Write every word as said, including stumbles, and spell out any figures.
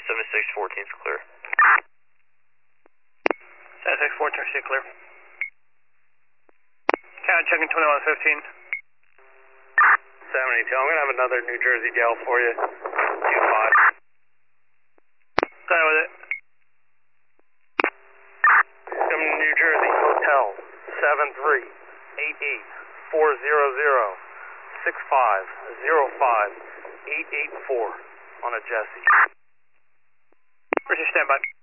seventy-six fourteen is clear. seventy-six fourteen, see clear. County checking twenty-one fifteen. seventy-two, I'm going to have another New Jersey Dale for you. two five. Go ahead with it. Come to New Jersey, Hotel seven three eight eight four zero zero six five zero five eight eight four on a Jesse. Where's your standby?